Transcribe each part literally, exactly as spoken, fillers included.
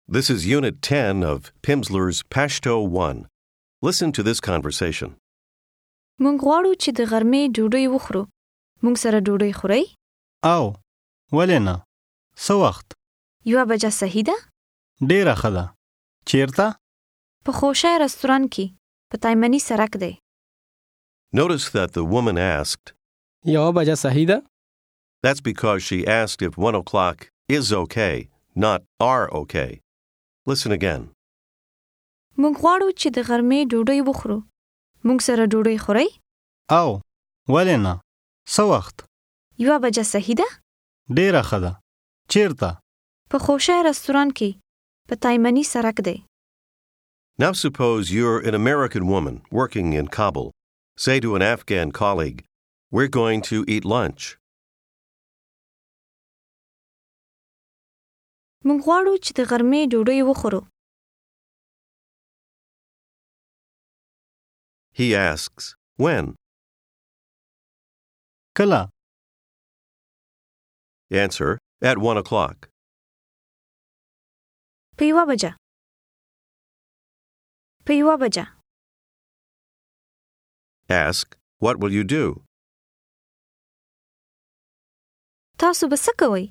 This is Unit ten of Pimsleur's Pashto one. Listen to this conversation. مونږ غواړو چې د غرمې ډوډۍ وخورو. مونږ سره ډوډۍ خورئ؟ او ولې نه؟ څه وخت؟ یوه بجه صحیح ده؟ ډېره ښه ده. چیرته؟ په خوشی رستوران کې په تایمني سرک دی. Notice that the woman asked. یوه بجه صحیح ده؟ That's because she asked if one o'clock is okay, not are okay. Listen again. مونږ غواړو چې د غرمې ډوډۍ وخورو. مونږ سره ډوډۍ خورئ؟ او ولې نه؟ څه وخت؟ یوه بجه صحیح ده؟ ډېره ښه ده. چیرته؟ په خوشی رستوران کې په تایمني سرک دی. Now suppose you're an American woman working in Kabul. Say to an Afghan colleague, "We're going to eat lunch." مونږ غواړو چې د غرمې ډوډۍ وخورو. He asks, "When?" کله؟ Answer, "At one o'clock." په یوه بجه. په یوه بجه. Ask, "What will you do?" تاسو به څه کوئ؟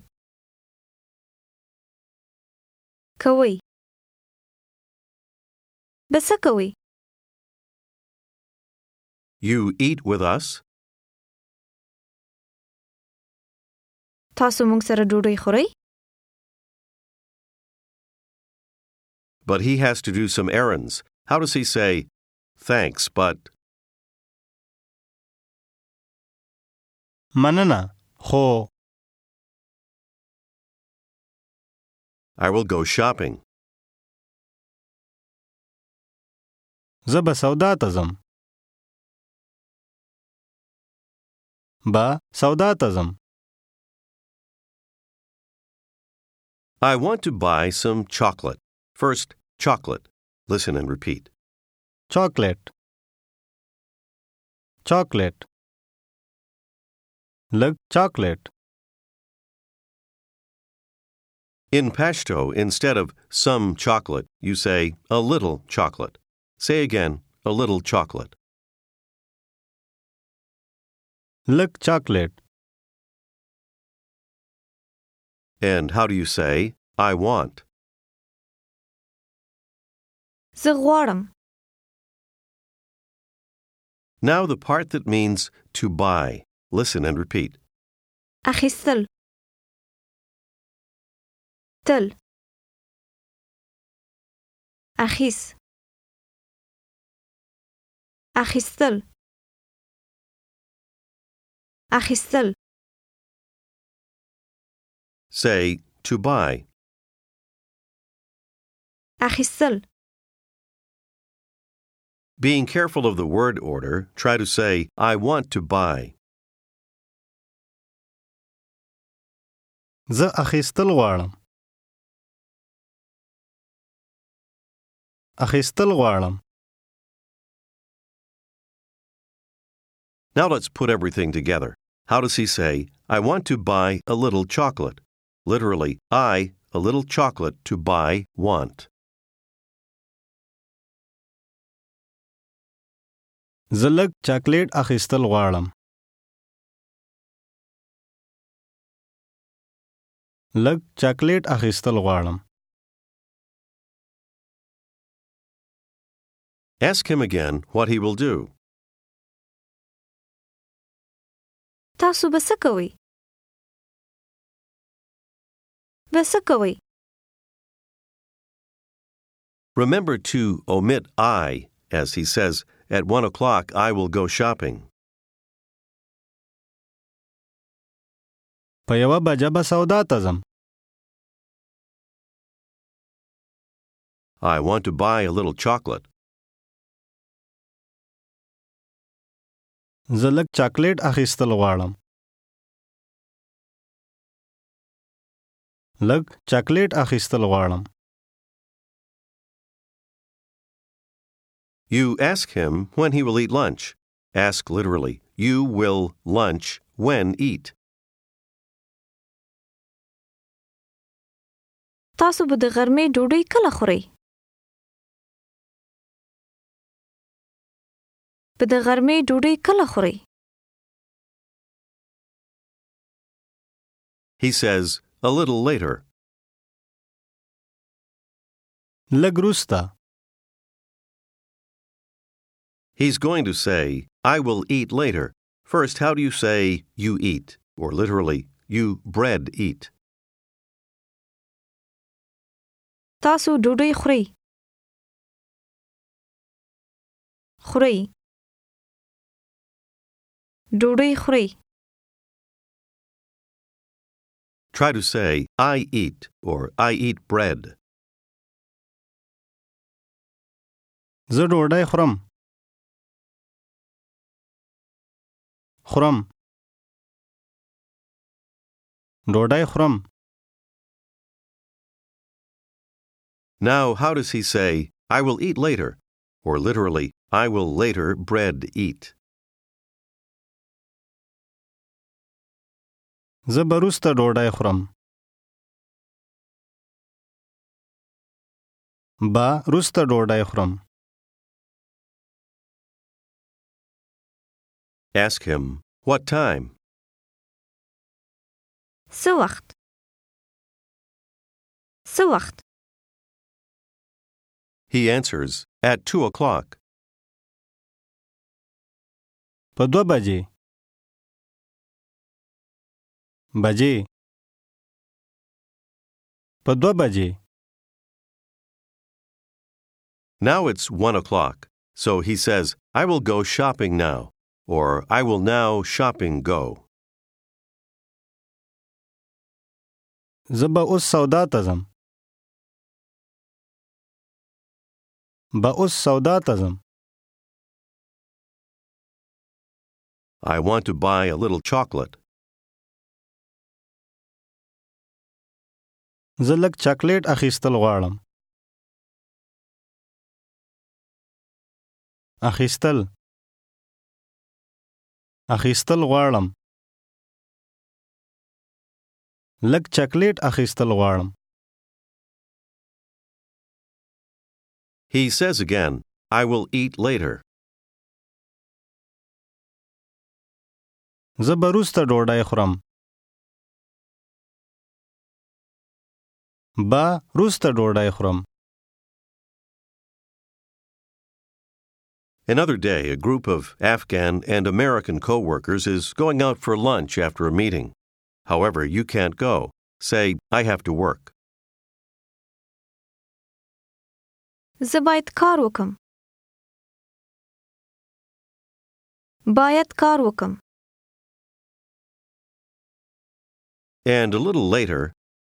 کوئ. به څه کوئ؟ You eat with us? تاسو مونږ سره ډوډۍ خورئ؟ But he has to do some errands. How does he say, "Thanks, but..." مننه خو I will go shopping. زه به سودا ته ځم. به سودا ته ځم. I want to buy some chocolate. First, chocolate. Listen and repeat. چاکلیټ. چاکلیټ. لږ چاکلیټ. In Pashto, instead of some chocolate, you say a little chocolate. Say again, a little chocolate. لږ چاکلیټ. And how do you say, "I want"? زه غواړم. Now the part that means to buy. Listen and repeat. اخیستل. تل. اخیس. اخیستل. اخیستل. Say, to buy. اخیستل. Being careful of the word order, try to say, "I want to buy." زه اخیستل غواړم. اخیستل غواړم. Now let's put everything together. How does he say, "I want to buy a little chocolate"? Literally, I, a little chocolate to buy, want. زه لږ چاکلیټ اخیستل غواړم. لږ چاکلیټ اخیستل غواړم. Ask him again what he will do. تاسو به څه کوئ؟ به څه کوئ؟ Remember to omit I, as he says, "At one o'clock I will go shopping." په یوه بجه به سودا ته ځم. I want to buy a little chocolate. زه لږ چاکلیټ اخیستل غواړم. لږ چاکلیټ اخیستل غواړم. You ask him when he will eat lunch. Ask literally, "You will lunch when eat." تاسو به د غرمې ډوډۍ کله خورئ؟ به د غرمې ډوډۍ کله خورئ؟ He says, a little later. لږ وروسته. He's going to say, I will eat later. First, how do you say, you eat? Or literally, you bread eat. تاسو ډوډۍ خورئ؟ خورئ. ډوډۍ خورئ. Try to say, I eat, or I eat bread. زه ډوډۍ خورم. خورم. ډوډۍ خورم. Now, how does he say, I will eat later? Or literally, I will later bread eat. زه به وروسته ډوډۍ خورم. به وروسته ډوډۍ خورم. Ask him, what time? څه وخت؟ څه وخت؟ He answers, at two o'clock. په دوه بجې. بجې. په دوه بجې. Now it's one o'clock, so he says, I will go shopping now, or I will now shopping go. زه به اوس سودا ته ځم. به اوس سودا ته ځم. I want to buy a little chocolate. زه لږ چاکلیټ اخیستل غواړم. اخیستل. اخیستل غواړم. لږ چاکلیټ اخیستل غواړم. He says again, I will eat later. زه به وروسته ډوډۍ خورم. به وروسته ډوډۍ خورم. Another day, a group of Afghan and American co-workers is going out for lunch after a meeting. However, you can't go. Say, I have to work. زه باید کار وکم. باید کار وکم. And a little later,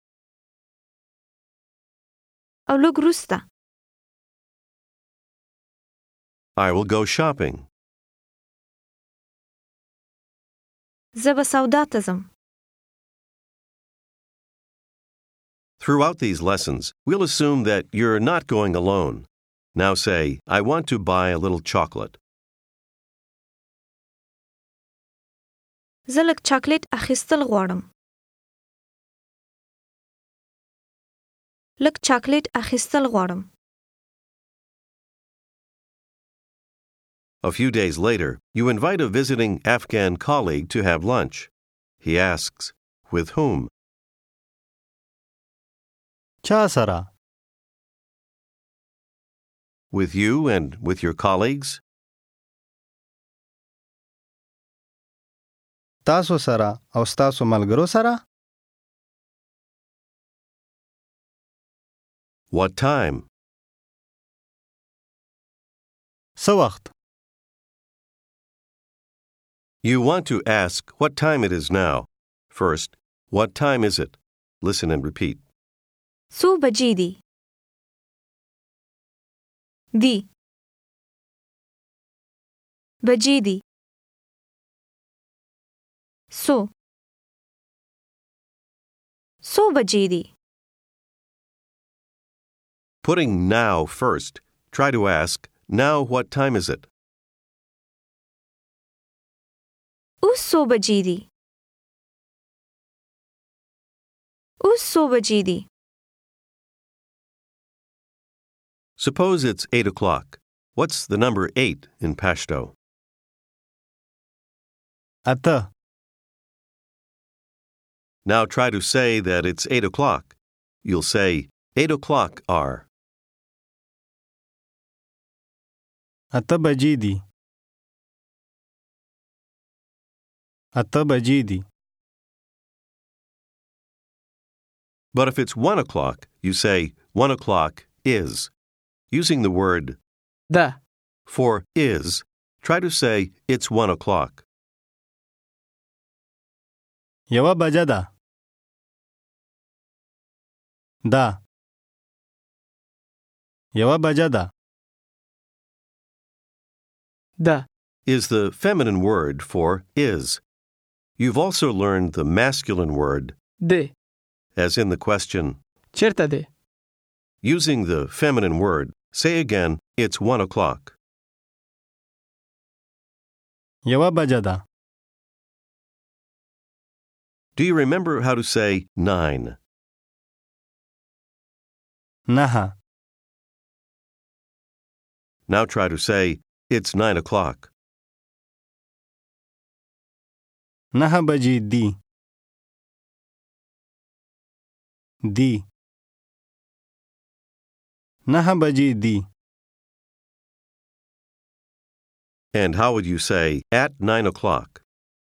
او لږ وروسته. I will go shopping. زه به سودا ته ځم. Throughout these lessons, we'll assume that you're not going alone. Now say, I want to buy a little chocolate. زه لږ چاکلیټ اخیستل غواړم. لږ چاکلیټ اخیستل غواړم. A few days later, you invite a visiting Afghan colleague to have lunch. He asks, with whom? چا سره؟ With you and with your colleagues? تاسو سره او ستاسو ملګرو سره؟ What time? څه وخت؟ You want to ask what time it is now. First, what time is it? Listen and repeat. څو بجې دي؟ دی. بجې دي. څو. څو بجې دي؟ Putting now first, try to ask, now what time is it? اوس څو بجې دي؟ اوس څو بجې دي؟ Suppose it's eight o'clock. What's the number eight in Pashto? اته. Now try to say that it's eight o'clock. You'll say, eight o'clock are. اته بجې دي. اته بجې دي. But if it's one o'clock, you say, one o'clock is. Using the word ده. for is, try to say, it's one o'clock. یوه بجه ده. ده. یوه بجه ده. ده. Is the feminine word for is. You've also learned the masculine word, ده. as in the question. چرته ده؟ Using the feminine word, say again, it's one o'clock. یوه بجه ده. Do you remember how to say nine? نهه. Now try to say, it's nine o'clock. نهه بجې دي. دي. نهه بجې دي. And how would you say, at nine o'clock?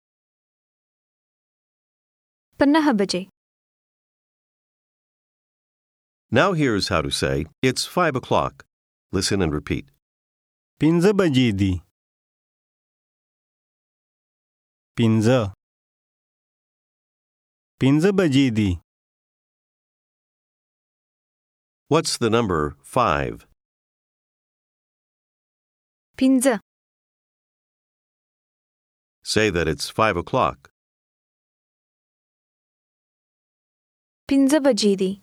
په نهه بجې. Now here's how to say, it's five o'clock. Listen and repeat. پنځه بجې دي. پنځه. پنځه بجې دي. What's the number five? پنځه. Say that it's five o'clock. پنځه بجې دي.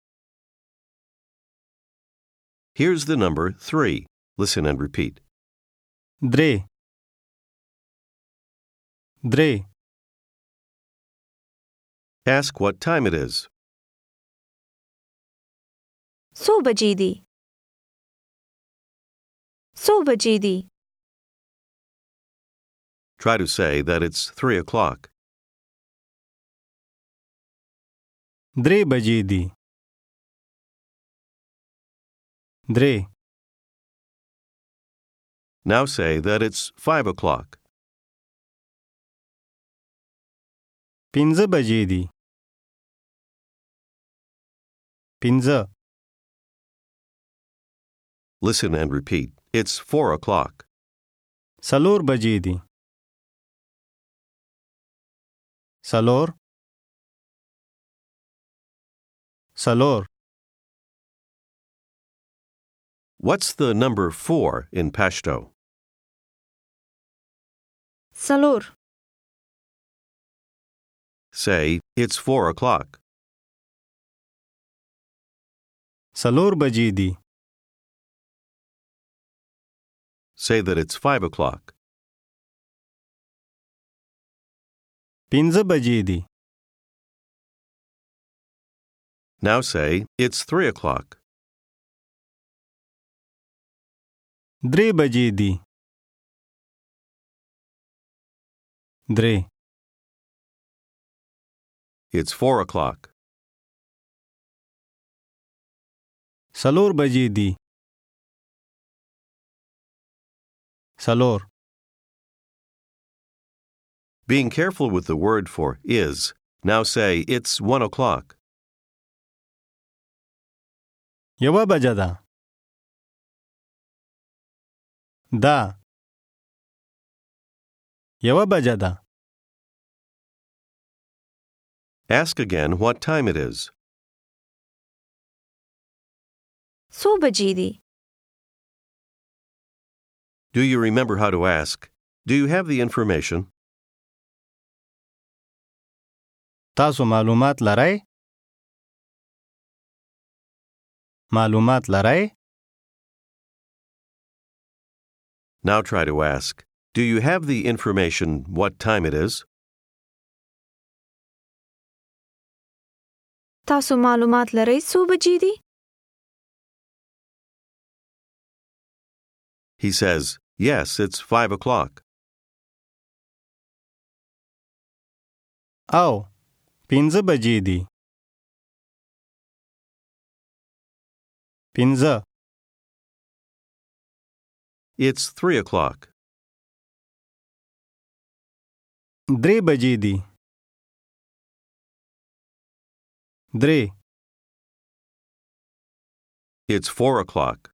Here's the number three. Listen and repeat. درې. درې. Ask what time it is. څو بجې دي. څو بجې دي. Try to say that it's three o'clock. درې بجې دي. درې. Now say that it's five o'clock. پنځه بجې دي. پنځه. Listen and repeat. It's four o'clock. څلور بجې دي. څلور. څلور. What's the number four in Pashto? څلور. Say, it's four o'clock. څلور بجې دي. Say that it's five o'clock. پنځه بجې دي. Now say, it's three o'clock. درې بجې دي. درې. It's four o'clock. څلور بجې دي. څلور. Being careful with the word for is, now say, it's one o'clock. یوه بجه ده. ده. یوه بجه ده. Ask again what time it is. څو بجې دي. Do you remember how to ask? Do you have the information? تاسو معلومات لرئ؟ معلومات لرئ؟ Now try to ask, do you have the information what time it is? تاسو معلومات لرئ څو بجې دي. He says, yes, it's five o'clock. او پنځه بجې دي. پنځه. It's three o'clock. درې بجې دي. درې. It's four o'clock.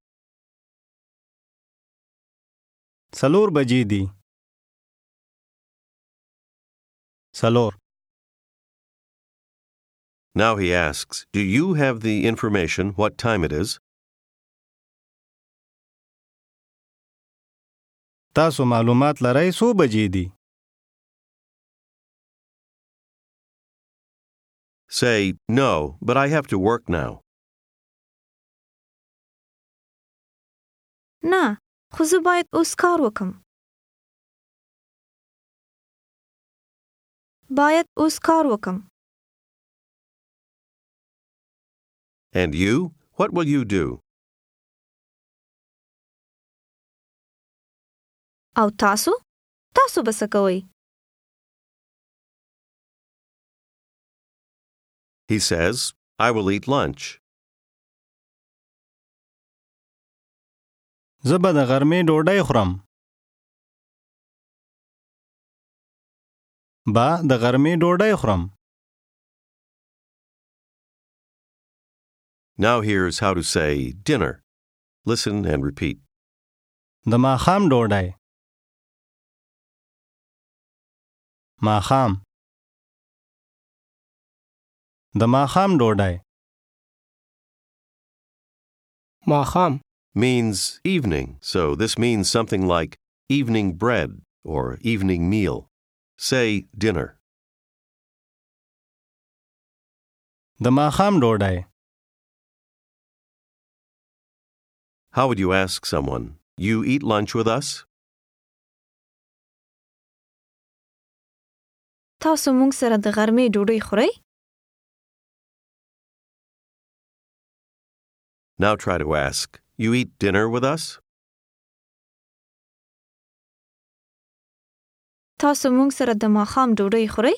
څلور بجې دي. څلور. Now he asks, do you have the information what time it is? تاسو معلومات لرئ څو بجې دي؟ Say, no, but I have to work now. نه، خو زه باید اوس کار وکم. باید اوس کار وکم. And you? What will you do? او تاسو؟ تاسو به څه کوئ؟ He says, I will eat lunch. زه به د غرمې ډوډۍ خورم. با د غرمې ډوډۍ خورم. Now here's how to say dinner. Listen and repeat. د ماښام ډوډۍ. ماښام. د ماښام ډوډۍ. ماښام. Means evening, so this means something like evening bread or evening meal. Say dinner. د ماښام ډوډۍ. How would you ask someone, you eat lunch with us? تاسو موږ سره د غرمې ډوډۍ خورئ؟ Now try to ask, you eat dinner with us? تاسو موږ سره د ماښام ډوډۍ خورئ؟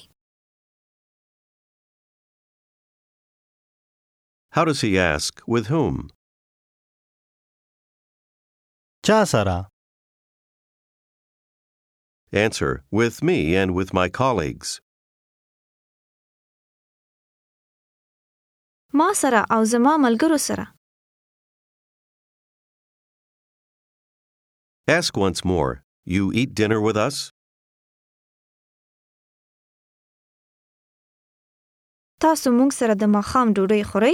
How does he ask, with whom? چا سره؟ Answer, with me and with my colleagues. ما سره او زما ملګرو سره. Ask once more, you eat dinner with us? تاسو موږ سره د ماښام ډوډۍ خورئ؟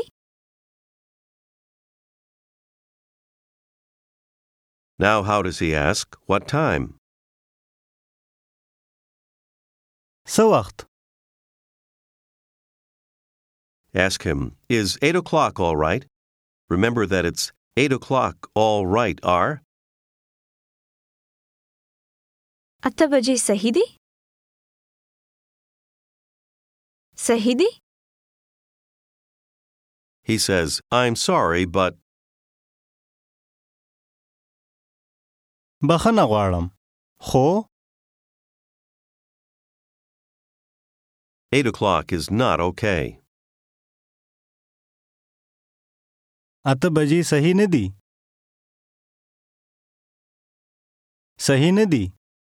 Now how does he ask, what time? څه وخت؟ Ask him, is eight o'clock all right? Remember that it's eight o'clock all right are. اته بجې صحیح دي؟ صحیح دي؟ He says, I'm sorry, but بخښنه غواړم. خو eight o'clock is not okay. اته بجې صحیح نه دي. صحیح نه دي.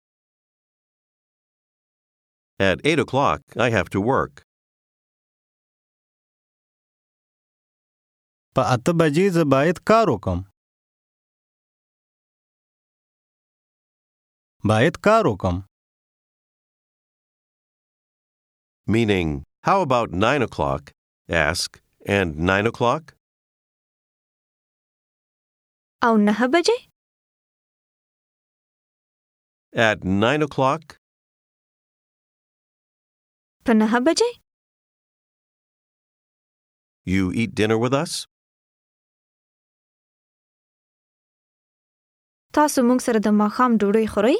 At eight o'clock, I have to work. په اته بجې زه باید کار وکم. باید کار وکم. Meaning, how about nine o'clock? Ask, and nine o'clock? او نه بجې؟ At nine o'clock? په نه بجې؟ You eat dinner with us? تاسو موږ سره د ماښام ډوډۍ خورئ؟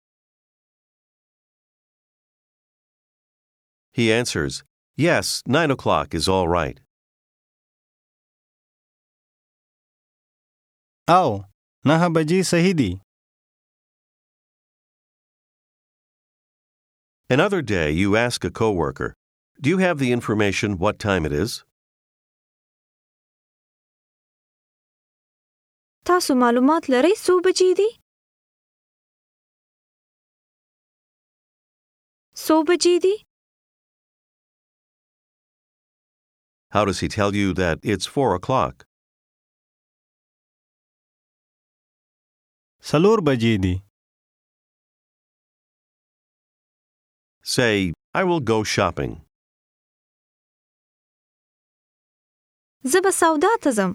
He answers, yes, nine o'clock is all right. او نه بجې صحیح دي. Another day, you ask a coworker, "Do you have the information what time it is?" تاسو معلومات لرئ څو بجې دي؟ څو بجې دي؟ How does he tell you that it's four o'clock? څلور بجې دي. Say, "I will go shopping." زه به سودا ته ځم.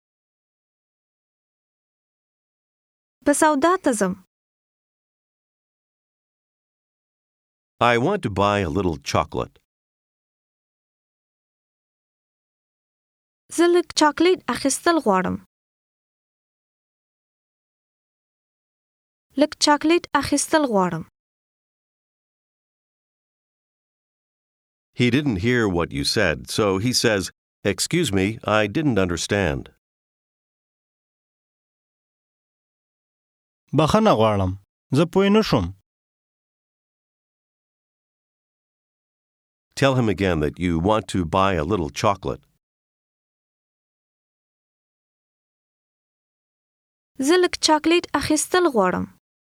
به سودا ته ځم. I want to buy a little chocolate. زه لږ چاکلیټ اخیستل غواړم. لږ چاکلیټ اخیستل غواړم. He didn't hear what you said, so he says, "Excuse me, I didn't understand." بخښنه غواړم. زه پوه نه شوم. Tell him again that you want to buy a little chocolate. زه لږ چاکلیټ اخیستل غواړم.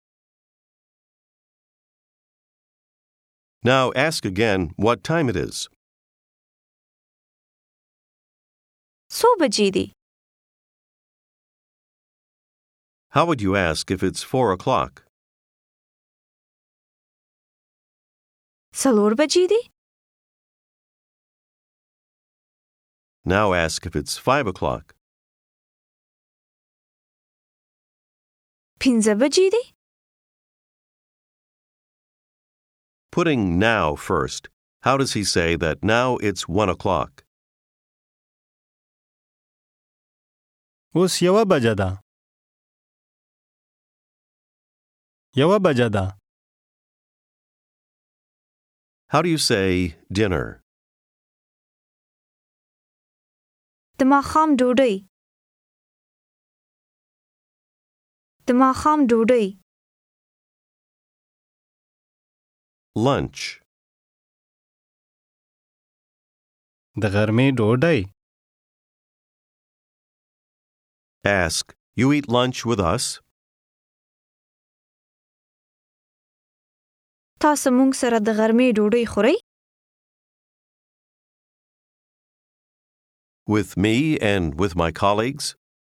Now ask again what time it is. څو بجې دي؟ How would you ask if it's four o'clock? څلور بجې دي؟ Now ask if it's five o'clock. پنځه بجې دي؟ Putting now first, how does he say that now it's one o'clock? اوس یوه بجه ده. یوه بجه ده. How do you say dinner? د ماښام ډوډۍ. د ماښام ډوډۍ. Lunch. د غرمې ډوډۍ. Ask, "You eat lunch with us?" تاسو موږ سره د غرمې ډوډۍ خورئ؟ With me and with my colleagues?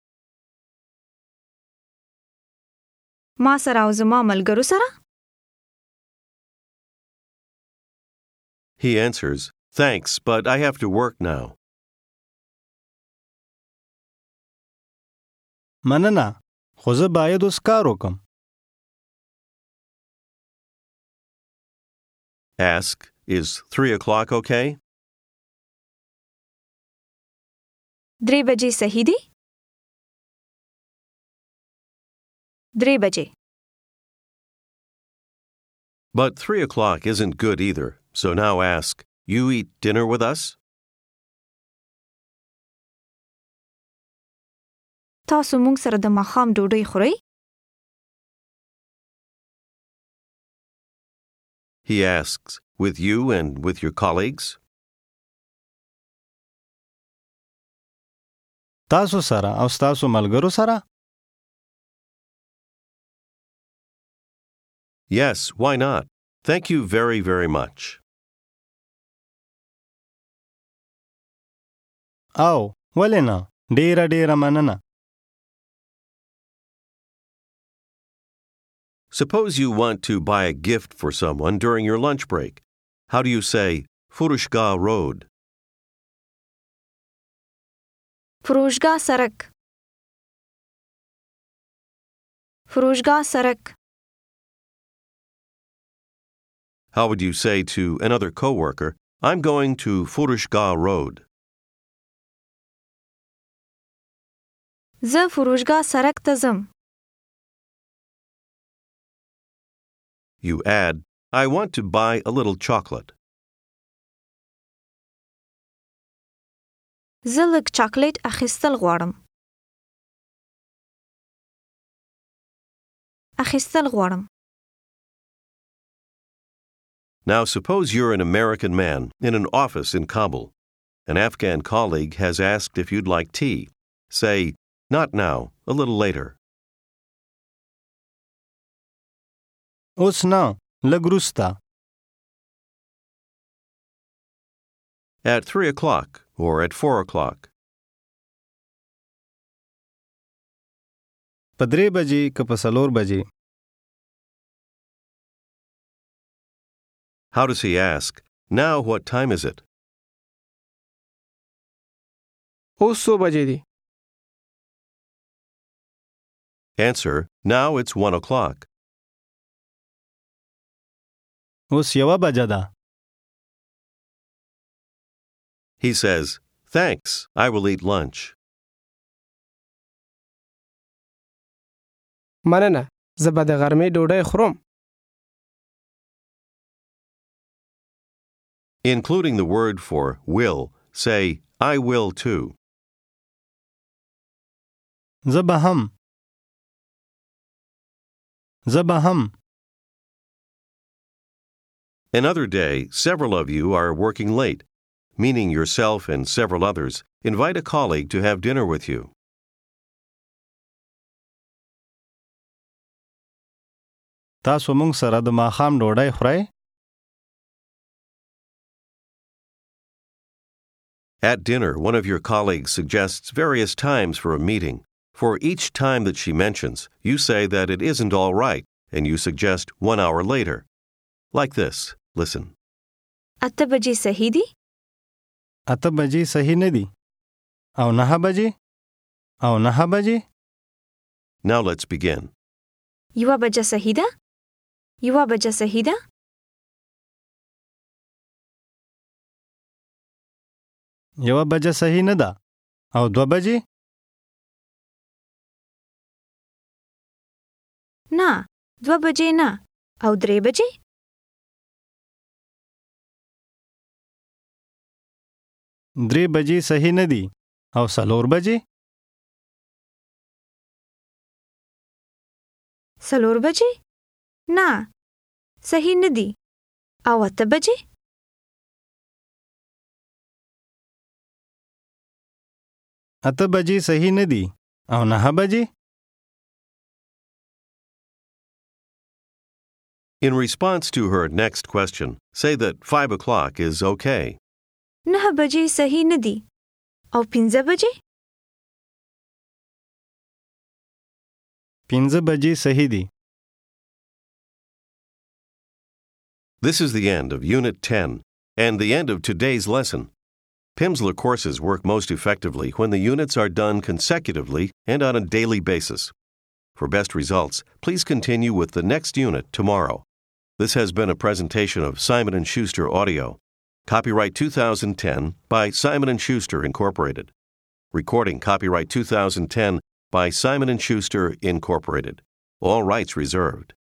ما سره او زما ملګرو سره؟ He answers, "Thanks, but I have to work now." مننه. خو زه باید اوس کار وکم. Ask, "Is three o'clock okay?" درې بجې صحیح دي؟ درې بجې. But three o'clock isn't good either, so now ask, "You eat dinner with us?" تاسو موږ سره د ماښام ډوډۍ خورئ؟ He asks, "With you and with your colleagues?" تاسو سره او ستاسو ملګرو سره؟ Yes, why not? Thank you very, very much. او ولې نه؟ ډیره ډیره مننه. Suppose you want to buy a gift for someone during your lunch break. How do you say, "Furushka Road"? فروشگاه سرک. فروشگاه سرک. How would you say to another coworker, "I'm going to Furushka Road"? زه فروشگاه سرک ته ځم. You add, "I want to buy a little chocolate." زه لږ چاکلیټ اخیستل غواړم. اخیستل غواړم. Now suppose you're an American man in an office in Kabul. An Afghan colleague has asked if you'd like tea. Say, not now, a little later. اوس نه لږ وروسته. At three o'clock or at four o'clock. په درې بجې که په څلور بجې. How does he ask, now what time is it? اوس څو بجې دي؟ Answer, now it's one o'clock. اوس یوه بجه ده. He says, thanks, I will eat lunch. مننه زه به د غرمې ډوډۍ خورم. Including the word for will, say, I will too. زه به هم. زه به هم. Another day, several of you are working late, meaning yourself and several others. Invite a colleague to have dinner with you. تاسو موږ سره د ماښام ډوډۍ خورئ؟ At dinner, one of your colleagues suggests various times for a meeting. For each time that she mentions, you say that it isn't all right, and you suggest one hour later. Like this. Listen. اته بجې صحیح دي؟ اته بجې صحیح نه دي. او نهه بجې؟ او نهه بجې؟ Now let's begin. یوه بجه صحیح ده؟ یوه بجه صحیح ده؟ یوه بجه صحیح نه ده. او دوه بجې؟ نه، دوه بجې نه. او درې بجې؟ درې بجې صحیح نه دي. او څلور بجې؟ څلور بجې؟ نه، صحیح نه دي. او اته بجې؟ اته بجې صحیح نه دي. او نهه بجې؟ In response to her next question, say that five o'clock is okay. نه بجې صحیح نه دي. او پنځه بجې؟ پنځه بجې صحیح دي. This is the end of Unit ten and the end of today's lesson. Pimsleur courses work most effectively when the units are done consecutively and on a daily basis. For best results, please continue with the next unit tomorrow. This has been a presentation of Simon and Schuster Audio. Copyright two thousand ten by Simon and Schuster Incorporated. Recording copyright two thousand ten by Simon and Schuster Incorporated. All rights reserved.